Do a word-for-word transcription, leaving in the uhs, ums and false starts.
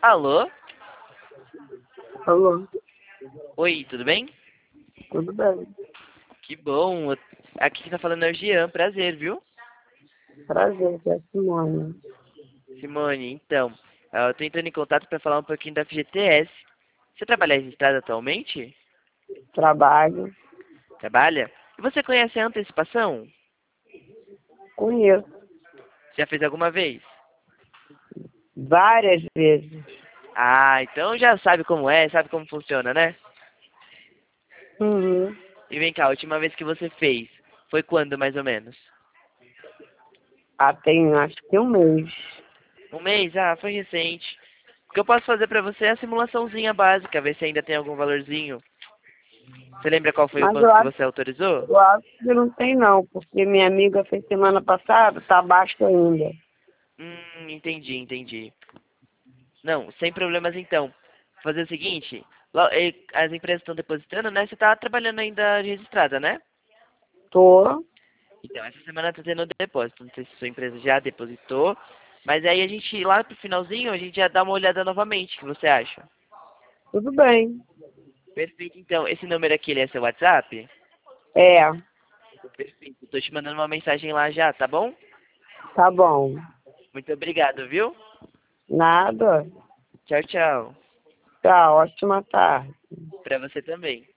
Alô? Alô, Oi, tudo bem? tudo bem? Que bom. Aqui que tá falando é o Jean, prazer, viu? Prazer, que é a Simone. Simone, então, ah, eu tô entrando em contato para falar um pouquinho da F G T S. Você trabalha registrado atualmente? Trabalho, Trabalha? E você conhece a antecipação? conheço Já fez alguma vez? várias vezes. Ah, então já sabe como é, sabe como funciona, né? Uhum. E vem cá, a última vez que você fez, foi quando mais ou menos? Ah, tem acho que um mês. Um mês? Ah, foi recente. O que eu posso fazer pra você é a simulaçãozinha básica, ver se ainda tem algum valorzinho. Você lembra qual foi o Mas eu banco que acho, você autorizou? eu acho que não tem não, porque minha amiga fez semana passada, tá baixo ainda. Hum, entendi, entendi. Não, sem problemas então. Vou fazer o seguinte, lo- eh, as empresas estão depositando, né? Você tá trabalhando ainda registrada, né? Tô, Então, essa semana tá tendo depósito. Não sei se sua empresa já depositou, mas aí a gente, lá pro finalzinho, a gente já dá uma olhada novamente. O que você acha? tudo bem. Perfeito, então. Esse número aqui, ele é seu WhatsApp? É, Perfeito. Tô te mandando uma mensagem lá já, tá bom? tá bom. Muito obrigado, viu? Nada. Tchau, tchau. Tá, ótima tarde. Pra você também.